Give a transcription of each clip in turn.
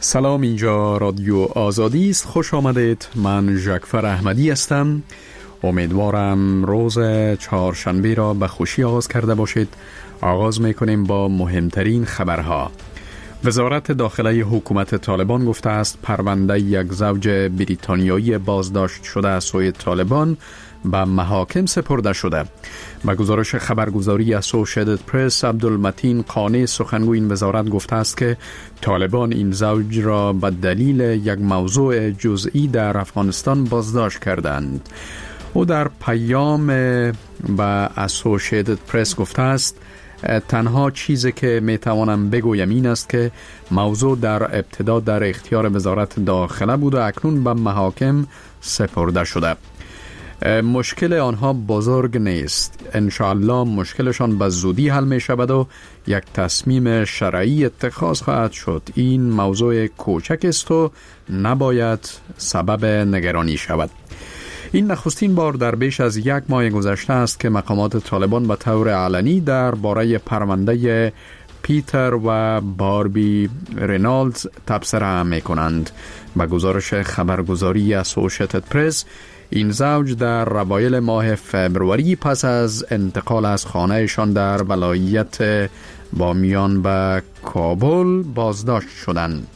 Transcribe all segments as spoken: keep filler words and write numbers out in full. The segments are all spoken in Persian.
سلام، اینجا رادیو آزادی است. خوش آمدید. من ژکفر احمدی هستم. امیدوارم روز چهارشنبه را به خوشی آغاز کرده باشید. آغاز میکنیم با مهمترین خبرها. وزارت داخلی حکومت طالبان گفته است پرونده یک زوج بریتانیایی بازداشت شده از سوی طالبان به محاکم سپرده شده. با گزارش خبرگزاری اسوسییتد پرس، عبدالمتین قانی سخنگوی این وزارت گفته است که طالبان این زوج را به دلیل یک موضوع جزئی در افغانستان بازداشت کردند. او در پیام به اسوسییتد پرس گفته است تنها چیزی که میتوانم بگویم این است که موضوع در ابتدا در اختیار وزارت داخله بود و اکنون به محاکم سپرده شده. مشکل آنها بزرگ نیست. انشاءالله مشکلشان به زودی حل می شود و یک تصمیم شرعی اتخاذ خواهد شد. این موضوع کوچک است و نباید سبب نگرانی شود. این نخستین بار در بیش از یک ماه گذشته است که مقامات طالبان به طور علنی در باره پرونده پیتر و باربی رینالدز تبصره می کنند. به گزارش خبرگزاری اسوسییتد پرس، این زوج در اوایل ماه فبروری پس از انتقال از خانهشان در ولایت بامیان به کابل بازداشت شدند.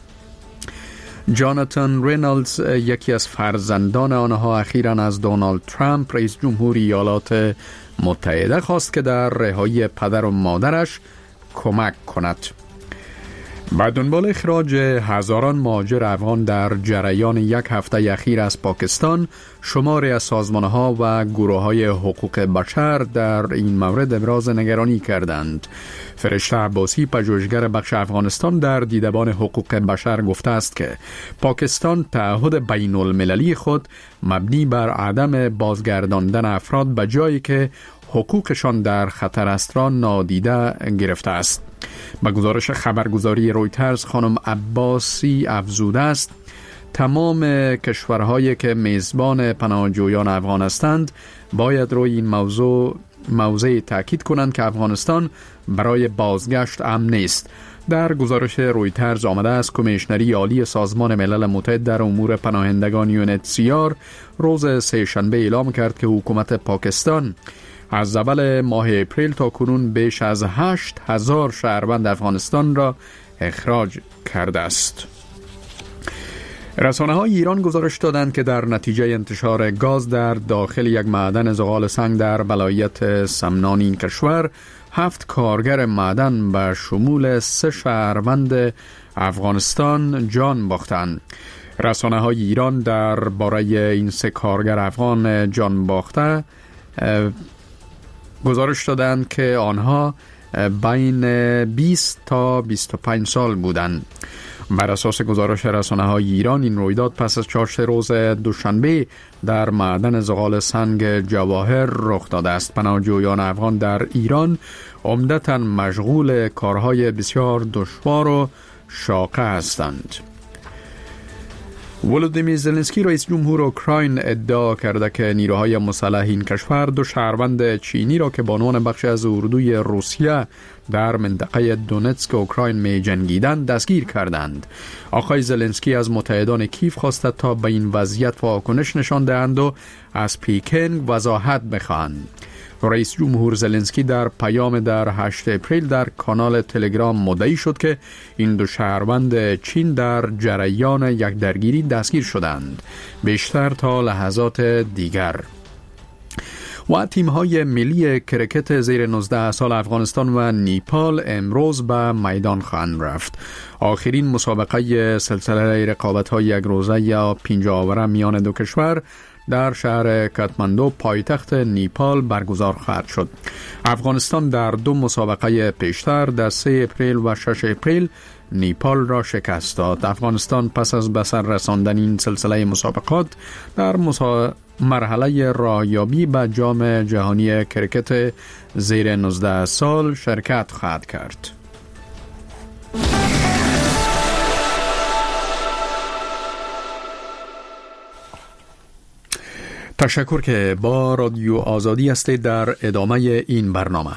جاناتان رینالدز، یکی از فرزندان آنها، اخیراً از دونالد ترامپ رئیس جمهور ایالات متحده خواست که در رهایی پدر و مادرش کمک کند. با دنبال اخراج هزاران مهاجر افغان در جریان یک هفته اخیر از پاکستان، شماری از سازمانها و گروه‌های حقوق بشر در این مورد ابراز نگرانی کردند. فرشته عباسی، پژوهشگر بخش افغانستان در دیدبان حقوق بشر، گفته است که پاکستان تعهد بین المللی خود مبنی بر عدم بازگرداندن افراد به جایی که حقوقشان در خطر است را نادیده گرفته است. با گزارش خبرگزاری رویترز، خانم عباسی افزوده است تمام کشورهایی که میزبان پناهجویان افغان هستند باید روی این موضوع موضع تاکید کنند که افغانستان برای بازگشت امن نیست. در گزارش رویترز آمده است کمیشنری عالی سازمان ملل متحد در امور پناهندگان یو ان اچ سی آر روز سه‌شنبه اعلام کرد که حکومت پاکستان از اول ماه اپریل تا کنون بیش از هشت هزار شهروند افغانستان را اخراج کرده است. رسانه های ایران گزارش دادند که در نتیجه انتشار گاز در داخل یک معدن زغال سنگ در ولایت سمنان این کشور، هفت کارگر معدن به شمول سه شهروند افغانستان جان باختند. رسانه های ایران در باره این سه کارگر افغان جان باخته گزارش دادند که آنها بین بیست تا بیست و پنج سال بودند. بر اساس گزارش رسانه های ایران، این رویداد پس از چهارشنبه روز دوشنبه در معدن زغال سنگ جواهر رخ داده است. پناهجویان افغان در ایران عمدتاً مشغول کارهای بسیار دشوار و شاقه هستند. ولودیمیر زلنسکی، رئیس جمهور اوکراین، ادعا کرده که نیروهای مسلح این کشور دو شهروند چینی را که بانوان بخش از اردوی روسیه در منطقه دونتسک اوکراین می جنگیدند دستگیر کردند. آقای زلنسکی از متحدان کیف خواسته تا به این وضعیت واکنش نشان دهند و از پکین وضاحت بخواهند. رئیس جمهور زلنسکی در پیام در هشتم اپریل در کانال تلگرام مدعی شد که این دو شهروند چین در جریان یک درگیری دستگیر شدند. بیشتر تا لحظات دیگر. و تیم‌های ملی کرکت زیر نوزده سال افغانستان و نیپال امروز به میدان خواهند رفت. آخرین مسابقه سلسله رقابت‌های یک روزه یا پنجاه اوره میان دو کشور در شهر کاتماندو، پایتخت نیپال، برگزار خواهد شد. افغانستان در دو مسابقه پیشتر در سه اپریل و شش اپریل نیپال را شکست داد. افغانستان پس از به سر رساندن این سلسله مسابقات در مسا... مرحله راهیابی به جام جهانی کرکت زیر نوزده سال شرکت خواهد کرد. تشکر که با رادیو آزادی هستید. در ادامه این برنامه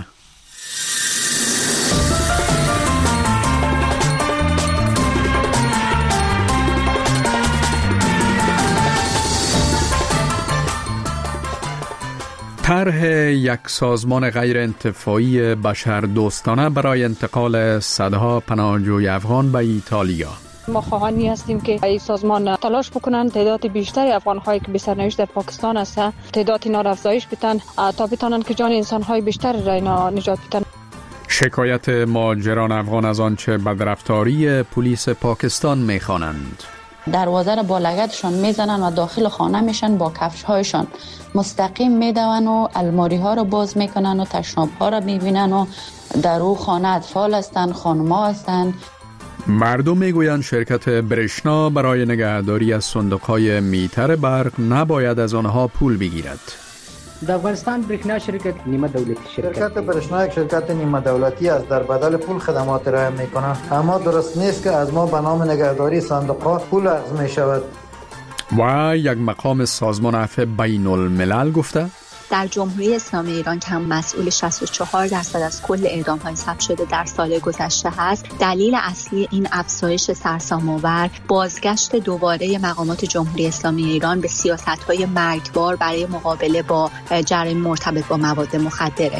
طرح یک سازمان غیر انتفاعی بشردوستانه برای انتقال صدها پناهجوی افغان به ایتالیا. ما خواهانی هستیم که این سازمان تلاش بکنن تعداد بیشتری افغان‌هایی که به سرنوشت در پاکستان هستند تعداد اینا را افزایش بدن تا بتونن که جان انسان‌های بیشتر را اینا نجات بدن. شکایت مهاجران افغان از آنچه بدرفتاری پلیس پاکستان می‌خوانند. دروازه را با لگدشان میزنن و داخل خانه میشن، با کفش‌هایشان مستقیم میدون و الماری ها را باز میکنن و تشناب ها را میبینن و در او خانه اطفال هستن، خانم‌ها هستن. مردم میگویند شرکت برشنا برای نگهداری از صندوق‌های میتر برق نباید از آنها پول بگیرد. در افغانستان برشنا شرکت نیمه دولتی شرکت شرکت برشنا یک شرکت نیمه دولتی است، در بدل پول خدمات ارائه میکنند، اما درست نیست که از ما به نام نگهداری صندوق‌ها پول اخذ می شود. و یک مقام سازمان عفو بین الملل گفته در جمهوری اسلامی ایران که هم مسئول شصت و چهار درصد از کل اعدام‌های ثبت شده در سال گذشته هست، دلیل اصلی این افزایش سرسام‌آور بازگشت دوباره مقامات جمهوری اسلامی ایران به سیاست‌های مرگبار برای مقابله با جرایم مرتبط با مواد مخدره.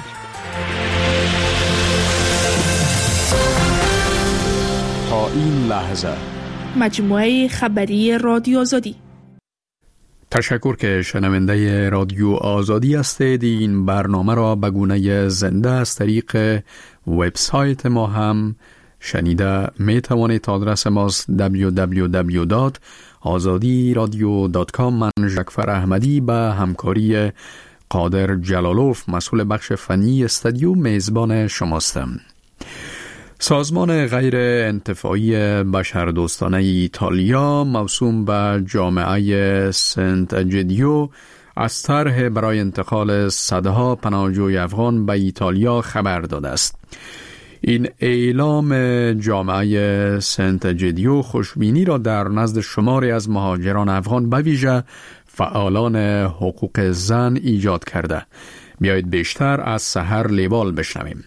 تا این لحظه مجموعه خبری رادیو آزادی. تشکر که شنونده رادیو آزادی هستید. این برنامه را به گونه زنده از طریق وبسایت ما هم شنیده می توانید. آدرس ماست دبلیو دبلیو دبلیو دات آزادی رادیو دات کام. من جعفر احمدی به همکاری قادر جلالوف مسئول بخش فنی استودیو میزبان شماستم. سازمان غیر انتفاعی بشردوستانه ایتالیا موسوم به جامعه سنت اجیدیو از طرح برای انتقال صدها پناهجوی افغان به ایتالیا خبر داده است. این اعلام جامعه سنت اجیدیو خوشبینی را در نزد شماری از مهاجران افغان به ویژه فعالان حقوق زن ایجاد کرده. بیایید بیشتر از سحر لیبال بشنویم.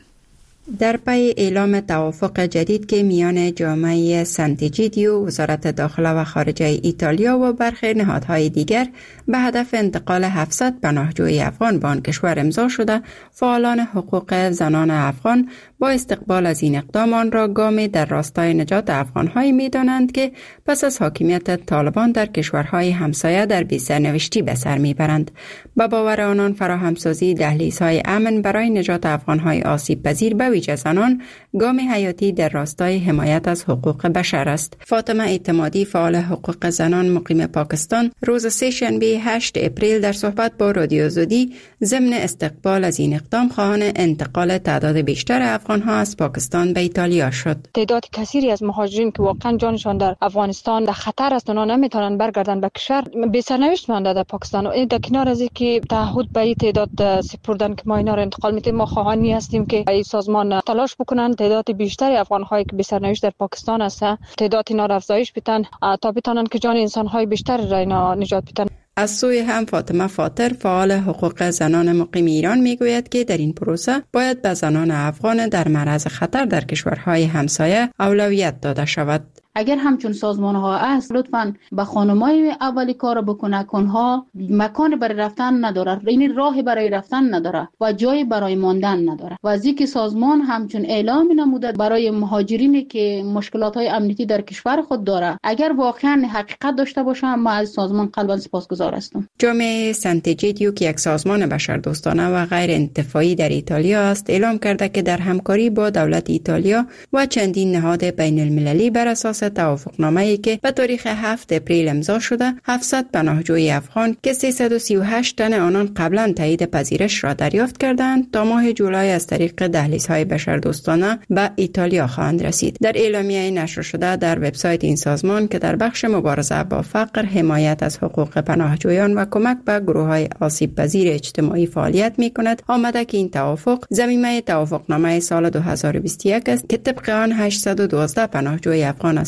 در پی اعلام توافق جدید که میان جامعه سنت اجیدیو، وزارت داخله و خارجه ایتالیا و برخی نهادهای دیگر به هدف انتقال هفتصد پناهجوی افغان به آن کشور امضا شده، فعالان حقوق زنان افغان با استقبال از این اقدام آن را گامی در راستای نجات افغان‌هایی می‌دانند که پس از حاکمیت طالبان در کشورهای همسایه در بی‌سرنوشتی به سر می‌برند. با باور آنان فراهمسازی دهلیزهای امن برای نجات افغان‌های آسیب پذیر به ویژه زنان گام حیاتی در راستای حمایت از حقوق بشر است. فاطمه اعتمادی، فعال حقوق زنان مقیم پاکستان، روز سه‌شنبه هشتم اپریل در صحبت با رادیو آزادی ضمن استقبال از این اقدام خواهان انتقال تعداد بیشتر افغان‌ها از پاکستان به ایتالیا شد. تعداد کثیری از مهاجرین که واقعا جانشان در افغانستان در خطر است، اونا نمیتونن برگردن به کشور، به سرنوشت مانده در پاکستان. این در کنار از اینکه تعهد به این تعداد سپردن که ما اینا رو انتقال میدیم، ما خواهانی هستیم که این سازمان تلاش بکنن تعداد بیشتری افغان‌هایی که به سرنوشت در پاکستان هستند تعداد اینا را افزایش بدن تا بتونن که جان انسان‌های بیشتر را اینا نجات بدن. از سوی هم فاطمه فاطر، فعال حقوق زنان مقیم ایران میگوید که در این پروسه باید به زنان افغان در معرض خطر در کشورهای همسایه اولویت داده شود. اگر همچون سازمان ها است، لطفاً به خانمای اولی کار بکنه که اونها مکان برای رفتن نداره، این راه برای رفتن نداره و جای برای ماندن نداره. و از اینکه سازمان همچون اعلام نموده برای مهاجرینی که مشکلات های امنیتی در کشور خود داره، اگر واقعاً حقیقت داشته باشه، ما از سازمان قلباً سپاسگزار هستم. جامعه سنت اجیدیو که یک سازمان بشردوستانه و غیر انتفاعی در ایتالیا است، اعلام کرده که در همکاری با دولت ایتالیا و چندین نهاد بین المللی بر اساس توافقنامه‌ای که به تاریخ هفتم اپریل امضا شده، هفتصد پناهجوی افغان که سیصد و سی و هشت تن آنان قبلا تایید پذیرش را دریافت کردند تا ماه جولای از طریق دهلیزهای بشردوستانه به ایتالیا خواهند رسید. در اعلامیه نشر شده در وبسایت این سازمان که در بخش مبارزه با فقر، حمایت از حقوق پناهجویان و کمک به گروه‌های آسیب پذیر اجتماعی فعالیت می‌کند، آمده که این توافق ضمیمه توافقنامه سال دو هزار و بیست و یک است که طبق آن هشتصد و دوازده پناهجوی افغان از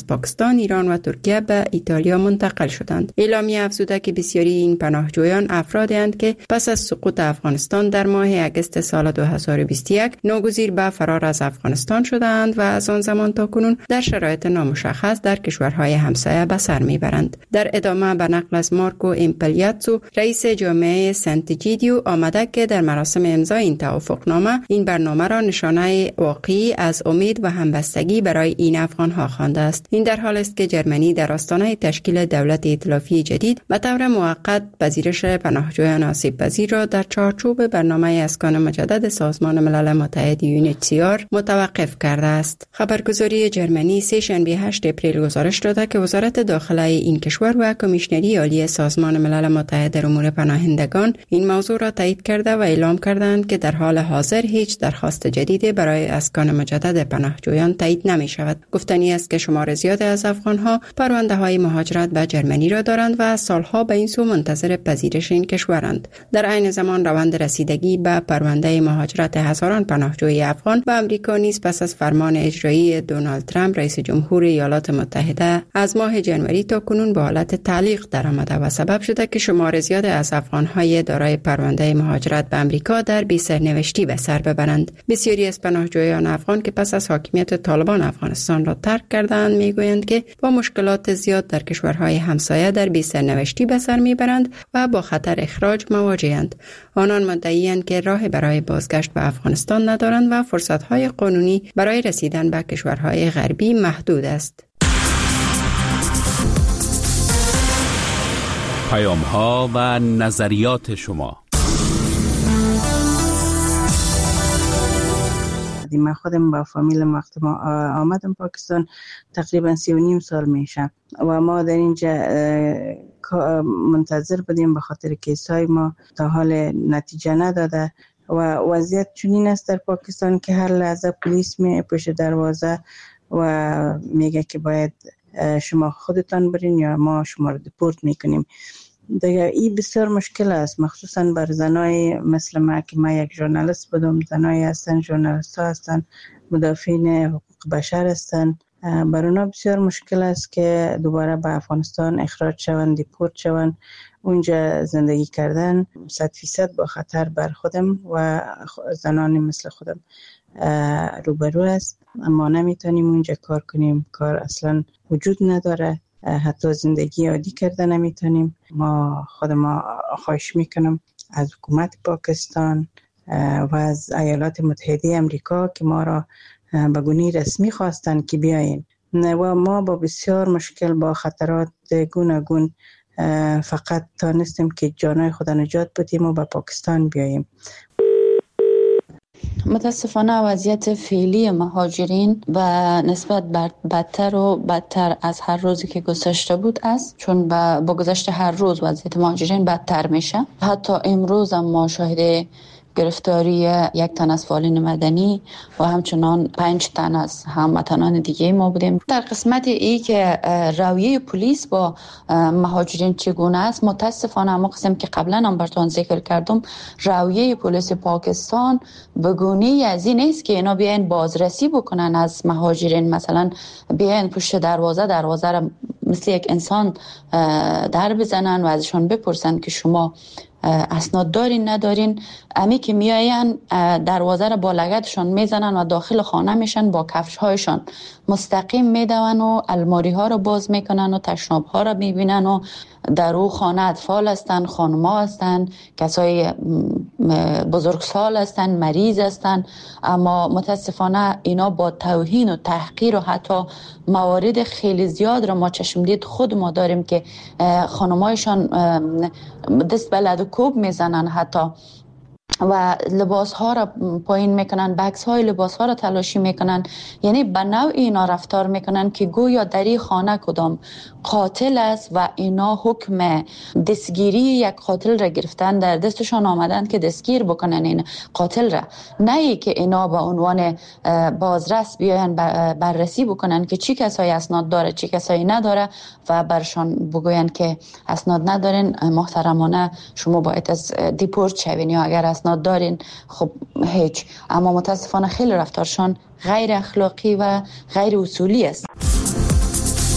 پاکستان، ایران و ترکیه به ایتالیا منتقل شدند. اعلامیه افزوده که بسیاری این پناهجویان افرادی اند که پس از سقوط افغانستان در ماه اگست سال دو هزار و بیست و یک ناگزیر به فرار از افغانستان شدند و از آن زمان تا کنون در شرایط نامشخص در کشورهای همسایه به سر میبرند. در ادامه به نقل از مارکو امپلیاتسو، رئیس جامعه سنتیجیدیو، آمده که در مراسم امضای این توافقنامه این برنامه را نشانه واقعی از امید و همبستگی برای این افغانها خوانده است. این در حال است که جرمنی در آستانه تشکیل دولت ائتلافی جدید به طور موقت پذیرش پناهجویان آسیب پذیر را در چارچوب برنامه اسکان مجدد سازمان ملل متحد یو ان اچ سی آر متوقف کرده است. خبرگزاری جرمنی سه شنبه هشت اپریل گزارش داده که وزارت داخله این کشور و کمیشنری عالی سازمان ملل متحد در امور پناهندگان این موضوع را تایید کرده و اعلام کردند که در حال حاضر هیچ درخواست جدید برای اسکان مجدد پناهجویان تایید نمی شود. گفتنی است که شمار زیاد از افغانها پرونده های مهاجرت به جرمنی را دارند و سالها به این سو منتظر پذیرش این کشورند. در عین زمان روند رسیدگی به پرونده مهاجرت هزاران پناهجوی افغان به آمریکا نیز پس از فرمان اجرایی دونالد ترامپ رئیس جمهور ایالات متحده از ماه جنوری تا کنون به حالت تعلیق درآمده و سبب شده که شمار زیاد از افغانهای دارای پرونده مهاجرت به آمریکا در بی سرنوشتی به سر ببرند. بسیاری از پناهجویان افغان که پس از حاکمیت طالبان افغانستان را ترک کردند میگویند که با مشکلات زیاد در کشورهای همسایه در بی سرنوشتی به سر میبرند و با خطر اخراج مواجهند. آنان مدعی‌اند که راه برای بازگشت به افغانستان ندارند و فرصت‌های قانونی برای رسیدن به کشورهای غربی محدود است. پیام‌ها و نظریات شما. من خودم با فامیلم وقت ما آمدم پاکستان تقریبا سی و نیم سال میشه و ما در اینجا منتظر بودیم به خاطر کیسای ما تا حال نتیجه نداده و وضعیت چنین است در پاکستان که هر لحظه پلیس می پشت دروازه و میگه که باید شما خودتان برین یا ما شما رو دیپورت میکنیم. دیگه این بسیار مشکل است، مخصوصا بر زنای مثل ما که ما یک ژورنالیست بودم، زنای هستن، ژورنالیست ها هستن، مدافعین حقوق بشر هستن، بر اونا بسیار مشکل است که دوباره به افغانستان اخراج شوند، دیپورت شوند، اونجا زندگی کردن صد فیصد با خطر بر خودم و زنانی مثل خودم روبرو است. ما نمیتونیم اونجا کار کنیم، کار اصلا وجود نداره، حتی زندگی عادی کرده نمیتونیم. ما خود ما خواهش میکنم از حکومت پاکستان و از ایالات متحده امریکا که ما را به گونه رسمی خواستن که بیاین و ما با بسیار مشکل با خطرات گوناگون فقط تانستیم که جانای خود نجات بدیم و به پاکستان بیاییم. متاسفانه وضعیت فعلی مهاجرین و نسبت بدتر و بدتر از هر روزی که گذشته بود است، چون با گذشت هر روز وضعیت مهاجرین بدتر میشه. حتی امروز هم ما شاهد گرفتاری یک تن از فعالین مدنی و همچنان پنج تن از هموطنان دیگه ما بودیم. در قسمت ای که رویه پلیس با مهاجرین چگونه است، متاسفانه اما قسم که قبلا هم براتون ذکر کردم، رویه پلیس پاکستان به گونه‌ای از این است که اینا بیاین بازرسی بکنن از مهاجرین، مثلا بیاین پشت دروازه دروازه را مثل یک انسان در بزنن و ازشان بپرسن که شما اسناد دارین ندارین. امی که میاین دروازه را با لگدشان میزنن و داخل خانه میشن، با کفش هایشان مستقیم میدون و الماری ها را باز میکنن و تشناب ها را میبینن و در او خانه اطفال هستن، خانما هستن، کسای بزرگسال هستن، مریض هستن، اما متاسفانه اینا با توهین و تحقیر و حتی موارد خیلی زیاد را ما چشمدید خود ما داریم که خانمایشان دست به لد و کوب میزنن حتی و لباس ها را پایین میکنن، بکس های لباس ها را تلاشی میکنن. یعنی به نوع اینا رفتار میکنن که گویا در این خانه کدام قاتل است و اینا حکم دستگیری یک قاتل را گرفتن، در دستشان آمدن که دستگیر بکنن این قاتل را، نه ای که اینا به عنوان بازرس بیاین بررسی بکنن که چی کسایی اسناد داره چی کسایی نداره و برشان بگوین که اسناد ندارین محترمانه شما باید از دیپورت شوین، یا اگر اسناد دارین خب هیچ. اما متاسفانه خیلی رفتارشان غیر اخلاقی و غیر اصولی است.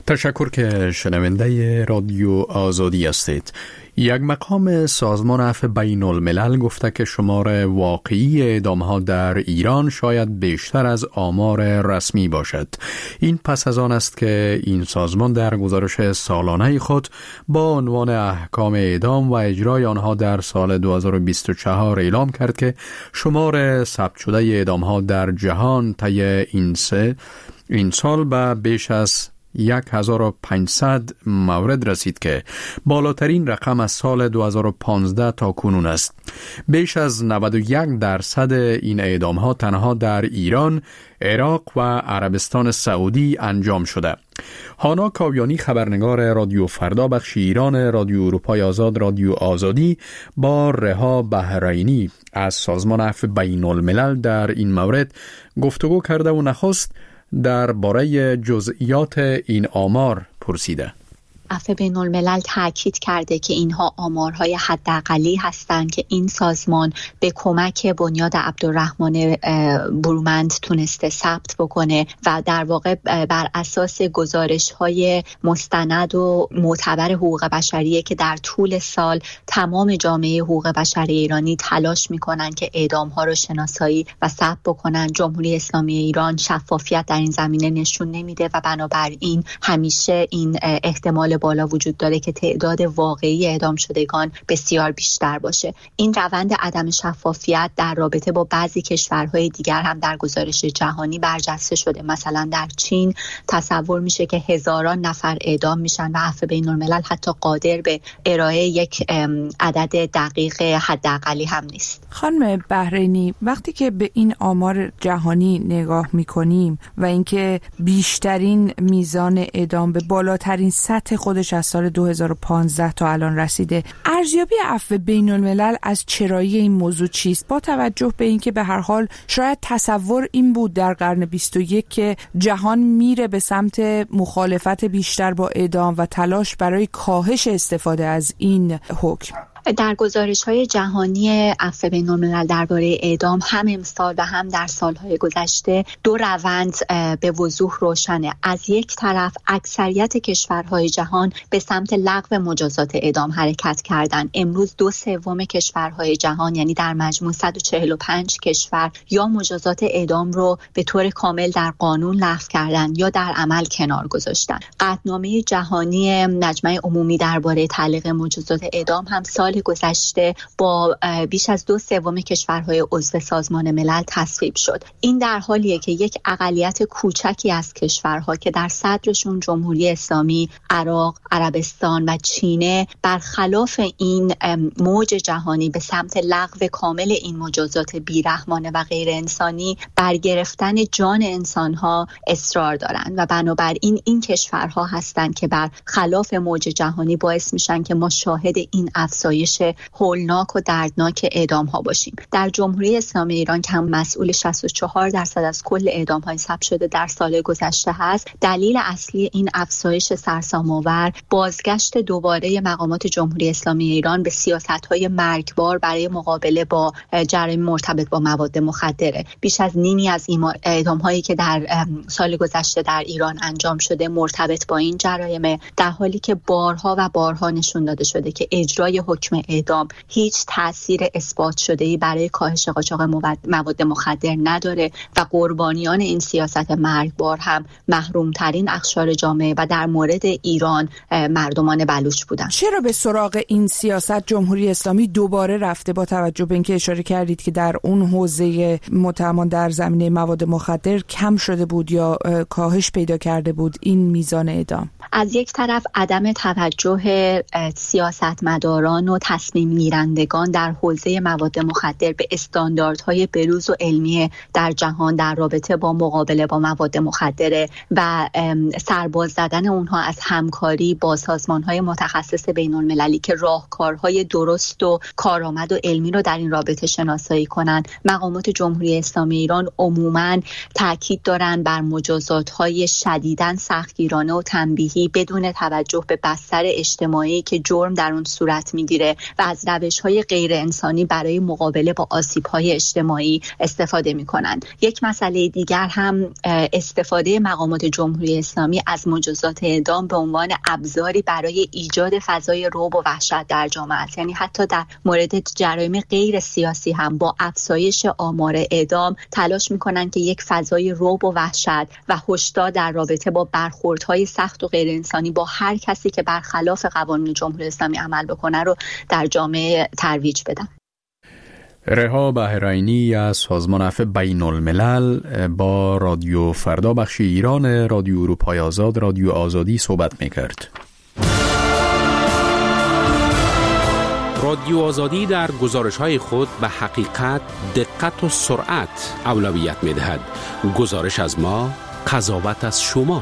تشکر که شنونده رادیو آزادی هستید. یک مقام سازمان عفو بین الملل گفته که شمار واقعی اعدام‌ها در ایران شاید بیشتر از آمار رسمی باشد. این پس از آن است که این سازمان در گزارش سالانه خود با عنوان احکام اعدام و اجرای آنها در سال دو هزار و بیست و چهار اعلام کرد که شمار ثبت شده اعدام‌ها در جهان طی این سه این سال به بیش از یک هزار و پانصد مورد رسید که بالاترین رقم از سال دو هزار و پانزده تا کنون است. بیش از نود و یک درصد این اعدام‌ها تنها در ایران، عراق و عربستان سعودی انجام شده. هانا کاویانی، خبرنگار رادیو فردا بخش ایران رادیو اروپای آزاد رادیو آزادی، با رها بحرینی از سازمان عفو بین الملل در این مورد گفتگو کرده و نخست درباره جزئیات این آمار پرسیده. عفو بین الملل تاکید کرده که اینها آمارهای حداقلی هستند که این سازمان به کمک بنیاد عبدالرحمن برومند تونسته ثبت بکنه و در واقع بر اساس گزارش‌های مستند و معتبر حقوق بشریه که در طول سال تمام جامعه حقوق بشری ایرانی تلاش میکنن که اعدام‌ها رو شناسایی و ثبت بکنن. جمهوری اسلامی ایران شفافیت در این زمینه نشون نمیده و بنابراین همیشه این احتمال بالا وجود داره که تعداد واقعی اعدام شدگان بسیار بیشتر باشه. این روند عدم شفافیت در رابطه با بعضی کشورهای دیگر هم در گزارش جهانی برجسته شده. مثلا در چین تصور میشه که هزاران نفر اعدام میشن و عفو بین الملل حتی قادر به ارائه یک عدد دقیق حداقلی هم نیست. خانم بحرینی، وقتی که به این آمار جهانی نگاه میکنیم و اینکه بیشترین میزان اعدام به بالاترین سطح خودش از سال دو هزار و پانزده تا الان رسیده، ارزیابی عفو بین الملل از چرایی این موضوع چیست؟ با توجه به اینکه به هر حال شاید تصور این بود در قرن بیست و یک که جهان میره به سمت مخالفت بیشتر با اعدام و تلاش برای کاهش استفاده از این حکم. در گزارش‌های جهانی عفو بین الملل درباره اعدام هم امسال و هم در سال‌های گذشته دو روند به وضوح روشنه. از یک طرف اکثریت کشورهای جهان به سمت لغو مجازات اعدام حرکت کردند. امروز دو سوم کشورهای جهان، یعنی در مجموع صد و چهل و پنج کشور، یا مجازات اعدام رو به طور کامل در قانون لغو کردند یا در عمل کنار گذاشتن. قطعنامه جهانی مجمع عمومی درباره تعلیق مجازات اعدام هم سال گذشته با بیش از دو سوم کشورهای عضو سازمان ملل تصویب شد. این در حالیه که یک اقلیت کوچکی از کشورها که در صدرشون جمهوری اسلامی، عراق، عربستان و چینه برخلاف این موج جهانی به سمت لغو کامل این مجازات بیرحمانه و غیر انسانی بر گرفتن جان انسانها اصرار دارند و بنابراین این کشورها هستند که بر خلاف موج جهانی باعث میشن که ما شاهد این افزایش هولناک و دردناک اعدام ها باشیم. در جمهوری اسلامی ایران که هم مسئول شصت و چهار درصد از کل اعدام های ثبت شده در سال گذشته هست، دلیل اصلی این افزایش سرسام‌آور بازگشت دوباره مقامات جمهوری اسلامی ایران به سیاست‌های مرگبار برای مقابله با جرایم مرتبط با مواد مخدره. بیش از نیمی از اعدام هایی که در سال گذشته در ایران انجام شده مرتبط با این جرایم، در حالی که بارها و بارها نشون داده شده که اجرای حکم اعدام هیچ تأثیر اثبات شده‌ای برای کاهش قاچاق مواد مخدر نداره و قربانیان این سیاست مرگبار هم محرومترین اقشار جامعه و در مورد ایران مردمان بلوچ بودن. چرا به سراغ این سیاست جمهوری اسلامی دوباره رفته، با توجه به اینکه اشاره کردید که در اون حوزه متهمان در زمینه مواد مخدر کم شده بود یا کاهش پیدا کرده بود این میزان اعدام؟ از یک طرف عدم توجه سیاستمداران و تصمیم گیرندگان در حوزه مواد مخدر به استانداردهای بروز و علمی در جهان در رابطه با مقابله با مواد مخدر و سرباز زدن اونها از همکاری با سازمانهای متخصص بین المللی که راهکارهای درست و کارآمد و علمی رو در این رابطه شناسایی کنند. مقامات جمهوری اسلامی ایران عموماً تاکید دارند بر مجازات‌های شدیداً سختگیرانه و تنبیهی بدون توجه به بستر اجتماعی که جرم در اون صورت میگیره میشه و از روش‌های غیر انسانی برای مقابله با آسیب‌های اجتماعی استفاده می‌کنند. یک مسئله دیگر هم استفاده مقامات جمهوری اسلامی از مجازات اعدام به عنوان ابزاری برای ایجاد فضای رعب و وحشت در جامعه است. یعنی حتی در مورد جرایم غیر سیاسی هم با افزایش آمار اعدام تلاش می‌کنند که یک فضای رعب و وحشت و هشدار در رابطه با برخوردهای سخت و غیر انسانی با هر کسی که برخلاف قوانین جمهوری اسلامی عمل بکنه رو در جامعه ترویج بدن. رها بهرینی از سازمان عفو بین الملل با رادیو فردا بخش ایران رادیو اروپای آزاد رادیو آزادی صحبت میکرد. رادیو آزادی در گزارش‌های خود به حقیقت، دقت و سرعت اولویت می‌دهد. گزارش از ما، قضاوت از شما.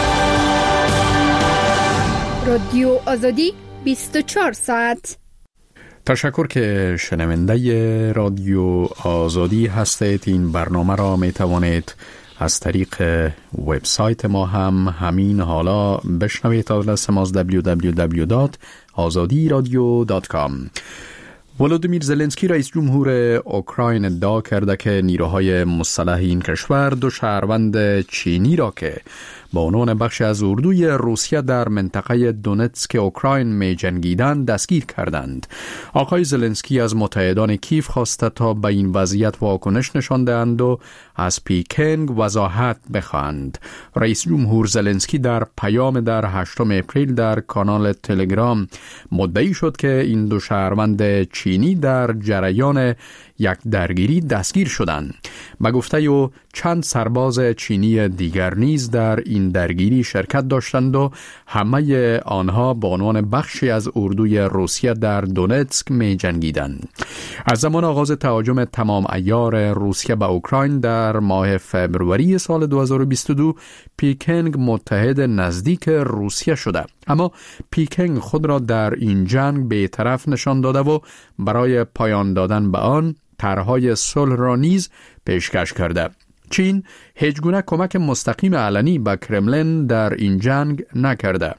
رادیو آزادی بیست و چهار ساعت. تشکر که شنونده رادیو آزادی هستید. این برنامه را می توانید از طریق وبسایت ما هم همین حالا بشنوید. آدرس ما دبلیو دبلیو دبلیو دات آزادی رادیو دات کام. ولودیمیر زلنسکی رئیس جمهور اوکراین ادعا کرده که نیروهای مسلح این کشور دو شهروند چینی را که با عنوان بخش از اردوی روسیه در منطقه دونتسک اوکراین می جنگیدند دستگیر کردند. آقای زلنسکی از متحدان کیف خواسته تا به این وضعیت واکنش نشان دهند و از پیکنگ وضاحت بخواهند. رئیس جمهور زلنسکی در پیام در هشتم اپریل در کانال تلگرام مدعی شد که این دو شهروند چینی در جریان یک درگیری دستگیر شدند. به گفته او چند سرباز چینی دیگر نیز در این درگیری شرکت داشتند و همه آنها به عنوان بخشی از اردوی روسیه در دونتسک می جنگیدند. از زمان آغاز تهاجم تمام عیار روسیه به اوکراین در ماه فوریه سال دو هزار و بیست و دو پیکنگ متحد نزدیک روسیه شده، اما پیکنگ خود را در این جنگ بی‌طرف نشان داده و برای پایان دادن به آن طرحهای صلح را نیز پیشکش کرده. چین هیچ گونه کمک مستقیم علنی به کرملین در این جنگ نکرده.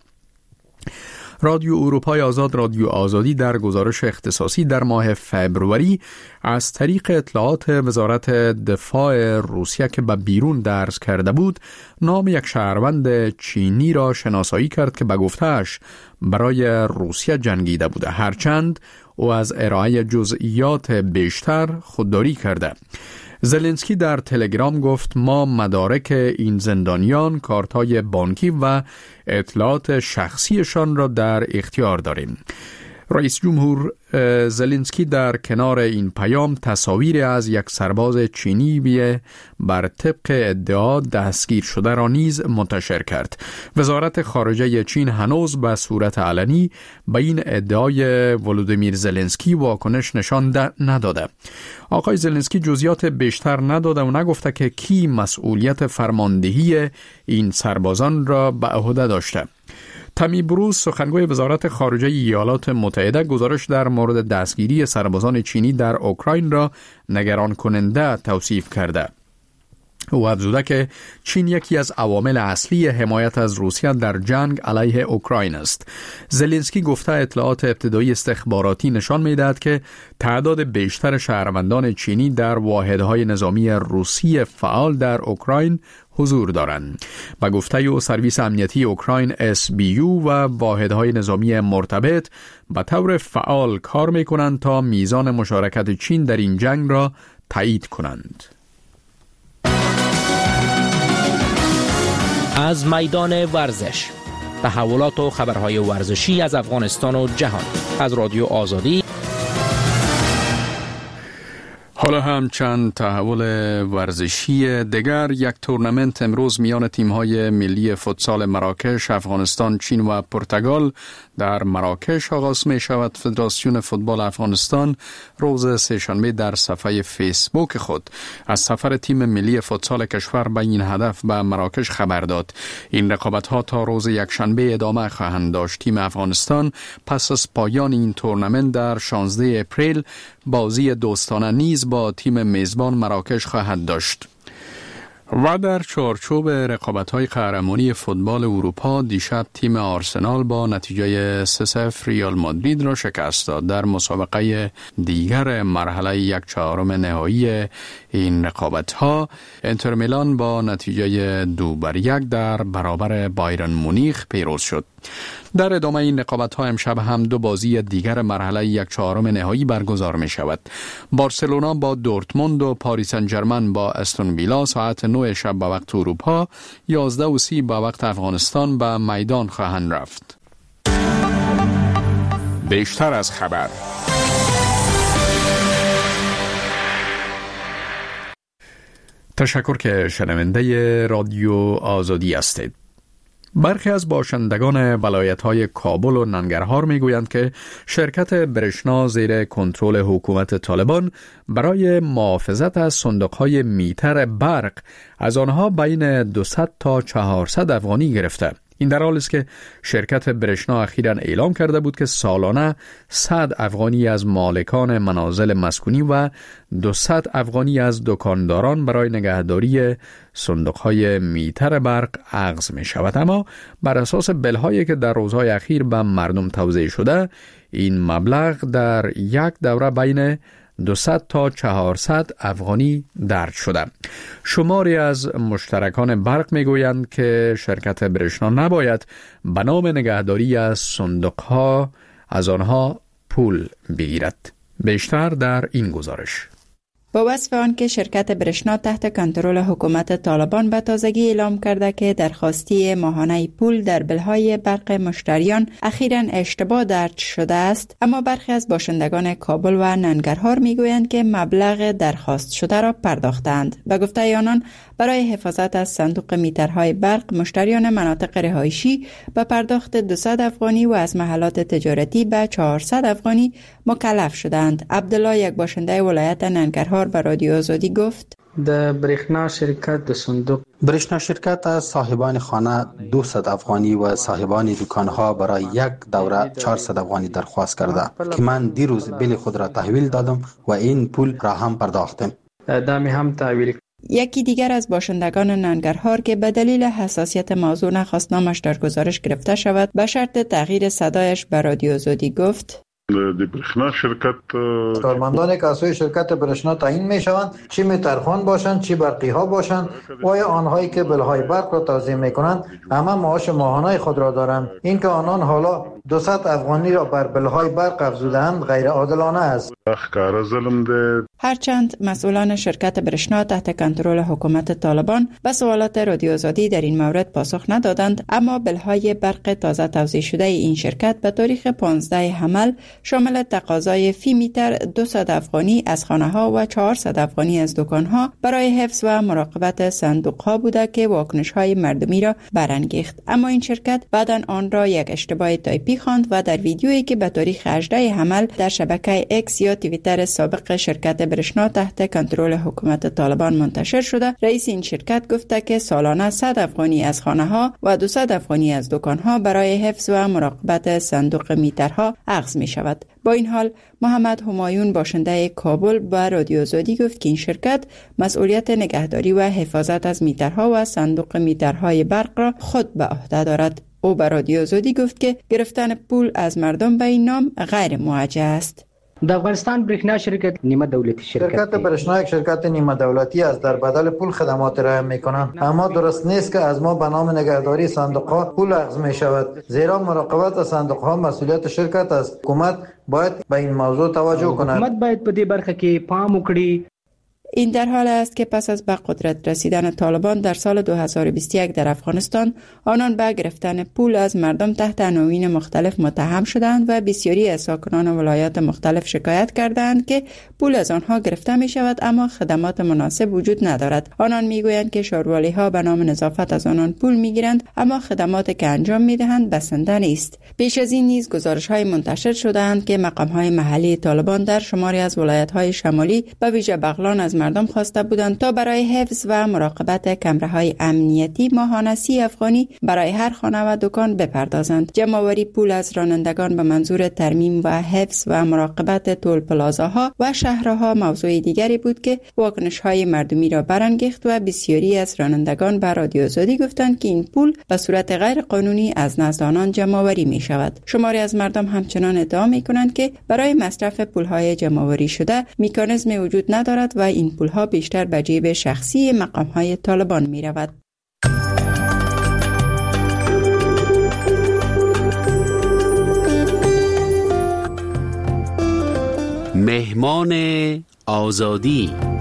رادیو اروپای آزاد رادیو آزادی در گزارش اختصاصی در ماه فوریه از طریق اطلاعات وزارت دفاع روسیه که به بیرون درز کرده بود نام یک شهروند چینی را شناسایی کرد که به گفته‌اش برای روسیه جنگیده بوده، هرچند او از ارائه جزئیات بیشتر خودداری کرده. زلنسکی در تلگرام گفت ما مدارک این زندانیان، کارت‌های بانکی و اطلاعات شخصیشان را در اختیار داریم. رئیس جمهور زلنسکی در کنار این پیام تصاویر از یک سرباز چینی بیه بر طبق ادعا دستگیر شده را نیز منتشر کرد. وزارت خارجه چین هنوز به صورت علنی به این ادعای ولودیمیر زلنسکی واکنش نشان نداده. آقای زلنسکی جزئیات بیشتر نداده و نگفته که کی مسئولیت فرماندهی این سربازان را به عهده داشته. تامی بروس سخنگوی وزارت خارجه ایالات متحده گزارش در مورد دستگیری سربازان چینی در اوکراین را نگران کننده توصیف کرده. او افزوده که چین یکی از عوامل اصلی حمایت از روسیه در جنگ علیه اوکراین است. زلنسکی گفته اطلاعات ابتدایی استخباراتی نشان می‌دهد که تعداد بیشتر شهروندان چینی در واحدهای نظامی روسی فعال در اوکراین حضور دارند. با گفته او سرویس امنیتی اوکراین اس بی یو و واحدهای نظامی مرتبط به طور فعال کار می‌کنند تا میزان مشارکت چین در این جنگ را تایید کنند. از میدان ورزش، تحولات و خبرهای ورزشی از افغانستان و جهان از رادیو آزادی. حالا هم چند تحول ورزشی دیگر. یک تورنمنت امروز میان تیم‌های ملی فوتسال مراکش، افغانستان، چین و پرتغال در مراکش آغاز می شود. فدراسیون فوتبال افغانستان روز سه‌شنبه در صفحه فیسبوک خود از سفر تیم ملی فوتسال کشور به این هدف به مراکش خبر داد. این رقابت‌ها تا روز یکشنبه ادامه خواهند داشت. تیم افغانستان پس از پایان این تورنمنت در شانزده اپریل بازی دوستانه نیز با تیم میزبان مراکش خواهد داشت. و در چارچوب رقابت‌های قهرمانی فوتبال اروپا دیشب تیم آرسنال با نتیجه سه صفر ریال مادرید را شکست داد. در مسابقه دیگر مرحله یک چهارم نهایی این رقابت‌ها انتر میلان با نتیجه دو بر یک در برابر بایرن مونیخ پیروز شد. در ادامه این رقابت‌ها امشب هم دو بازی دیگر مرحله یک چهارم نهایی برگزار می شود. بارسلونا با دورتموند و پاریس سن ژرمن با استون ویلا ساعت نه شب به وقت اروپا، یازده و سی به وقت افغانستان به میدان خواهند رفت. بیشتر از خبر. تشکر که شنونده رادیو آزادی هستید. برخی از باشندگان ولایت‌های کابل و ننگرهار می‌گویند که شرکت برشنا زیر کنترل حکومت طالبان برای محافظت از صندوق‌های میتر برق از آنها بین دویست تا چهارصد افغانی گرفته. این در حالی است که شرکت برشنا اخیراً اعلام کرده بود که سالانه صد افغانی از مالکان منازل مسکونی و دویست افغانی از دکانداران برای نگهداری صندوق‌های میتر برق اخذ می شود. اما بر اساس بل‌هایی که در روزهای اخیر به مردم توزیع شده، این مبلغ در یک دوره بین دویست تا چهارصد افغانی درج شده. شماری از مشترکان برق میگویند که شرکت برشنا نباید به نام نگهداری از صندوقها از آنها پول بگیرد. بیشتر در این گزارش. با وصف آن که شرکت برشنا تحت کنترل حکومت طالبان به تازگی اعلام کرده که درخواستی ماهانه پول در بلهای برق مشتریان اخیراً اشتباه درج شده است، اما برخی از باشندگان کابل و ننگرهار میگویند که مبلغ درخواست شده را پرداختند. به گفته آنان برای حفاظت از صندوق میترهای برق مشتریان مناطق رهایشی به پرداخت دویست افغانی و از محلات تجارتی به چهارصد افغانی مکلف شدند. عبدالله، یک باشنده ولایت ننگرهار، به رادیو آزادی گفت: د برښنا شرکت د صندوق برښنا شرکت از صاحبان خانه دویست افغانی و صاحبان دکانها برای یک دوره چهارصد افغانی درخواست کرده که من دیروز بیل خود را تحویل دادم و این پول را هم پرداختم. دامی هم تحویل. یکی دیگر از باشندگان ننگرهار که به دلیل حساسیت موضوع نخواست نامش در گزارش گرفته شود، به شرط تغییر صدایش به رادیو آزادی گفت: د برښنا شرکت کارمندان که از سوی شرکت برښنا تعیین می شوند، چی میترخوان باشند چی برقی ها باشند و یا آنهایی که بلهای برق را توزیع می کنند همه معاش ماهانه خود را دارند. این که آنان حالا دویست افغانی را بر بلهای برق افزودند غیر عادلانه است. ښکاره ظلم دی. هرچند مسئولان شرکت برشنا تحت کنترل حکومت طالبان به سوالات رادیو آزادی در این مورد پاسخ ندادند، اما بلهای برق تازه توزیع شده این شرکت به تاریخ پانزده حمل شامل تقاضای فی میتر دویست افغانی از خانه ها و چهارصد افغانی از دکان ها برای حفظ و مراقبت صندوق ها بوده که واکنش های مردمی را برانگیخت. اما این شرکت بعداً آن را یک اشتباه تایپی خواند و در ویدیویی که به تاریخ هجده حمل در شبکه اکس یا توییتر سابق شرکت برشنا تحت کنترل حکومت طالبان منتشر شده، رئیس این شرکت گفته که سالانه صد افغانی از خانه ها و دویست افغانی از دکان ها برای حفظ و مراقبت صندوق میترها اخذ می شود. با این حال محمد همایون باشنده کابل با رادیو آزادی گفت که این شرکت مسئولیت نگهداری و حفاظت از میترها و صندوق میترهای برق را خود به عهده دارد. او به رادیو آزادی گفت که گرفتن پول از مردم به این نام غیر موجه است. د افغانستان برښنا شرکت نیمه دولتی شرکت شرکت برشنا یک شرکت نیمه دولتی است، در بدل پول خدمات ارائه میکنند، اما درست نیست که از ما به نام نگهداری صندوق ها پول اخذ می شود، زیرا مراقبت از صندوق ها مسئولیت شرکت است. حکومت باید به این موضوع توجه کند. حکومت باید په دې برخه کې پام وکړي. این در حال است که پس از به قدرت رسیدن طالبان در سال دو هزار و بیست و یک در افغانستان، آنان به گرفتن پول از مردم تحت عناوین مختلف متهم شدند و بسیاری از ساکنان ولایات مختلف شکایت کردند که پول از آنها گرفته می شود اما خدمات مناسب وجود ندارد. آنان می گویند که شاروالی ها به نام نظافت از آنان پول می گیرند اما خدمات که انجام می دهند بسنده نیست. پیش از این نیز گزارش های منتشر شدند که مقام های محلی طالبان در شماری از ولایت های شمالی به ویژه بغلان از از مردم خواسته بودند تا برای حفظ و مراقبت کمره‌های امنیتی ماهانه سی افغانی برای هر خانه و دکان بپردازند. جمع‌آوری پول از رانندگان به منظور ترمیم و حفظ و مراقبت تول پلازاها و شهرها موضوع دیگری بود که واکنش‌های مردمی را برانگیخت و بسیاری از رانندگان به رادیو آزادی گفتند که این پول به صورت غیر قانونی از نزد آنان جمع‌آوری می شود. شماری از مردم همچنان ادعا می کنند که برای مصرف پول‌های جمع‌آوری شده مکانیزم وجود ندارد و این پول‌ها بیشتر به جیب شخصی مقام‌های طالبان می رود. مهمان آزادی